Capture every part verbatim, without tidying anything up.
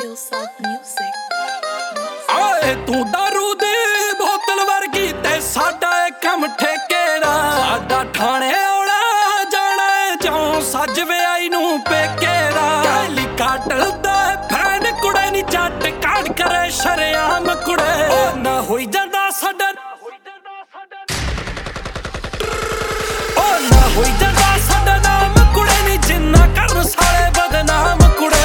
आए तू दारू दी बोतल वर्गी ते साडा कम ठेके दा साडा ठाणे औला जाना जो सज व्याई नू पेके दा गली काटल दा फैन कुड़े नी जट काट करे शरेआम कुड़े ओ ना होई जांदा साडा ओ ना होई जांदा साडा नाम कुड़े नी जिन्ना कर साले बदनाम कुड़े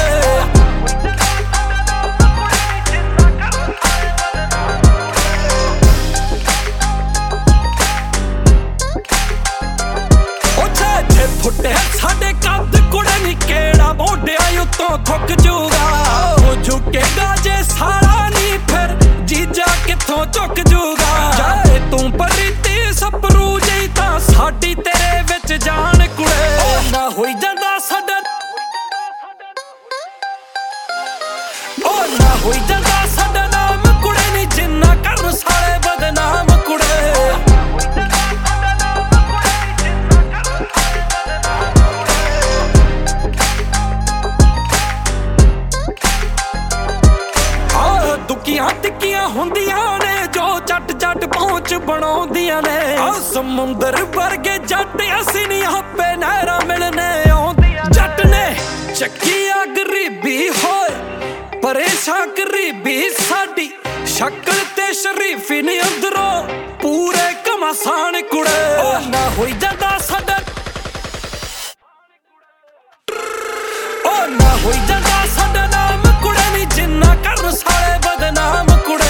फुटे साडे कद कुड़े नी केड़ा मोढिया उत्तों थुक जूगा ओ झुकेगा जे सारा नी फिर जीजा किथों झुक जूगा जाए तू परीती सपरू जी तां साडी तेरे विच जान कुड़े ओ ना होई जांदा साडा ओ ना होई जांदा साडा नाम कुड़े नी जिन्ना कर साले बदनाम कुड़े दुखियां टिक्कियां हुंदियां ने जो जट जट पहुंच बनाउंदियां ने समुंदर वर्गे जट असीं नी आपे नहरां मिलने आउंदियां जट ने चक्की आ गरीबी होए परेशान गरीबी साडी शक्ल ते शरीफी नी अंदरों पूरे घमासान कुड़े ओ ना होई जांदा साडा ओ ना होई जांदा साडा नाम कुड़े नी जिन्ना कर साले बदनाम कुड़े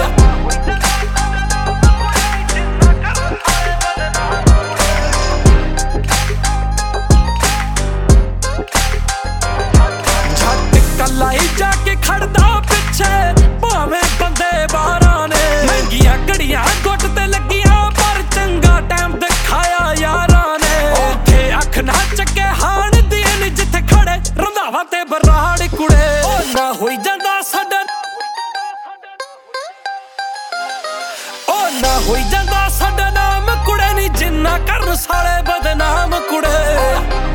झट कलाई जाके खड़दा पिछे भावें बंदे बारां ने महंगियां घड़ियां गुट ते लगियां पर चंगा टाइम दिखाया यारां ने ओथे अख ना चके हाण दी नी जिथे खड़े रंधावा ते बराड़ कुड़े ओ ना होई जांदा साडा ना होई जांदा साडा नाम कुड़े नी जिन्ना कर साले बदनाम कुड़े।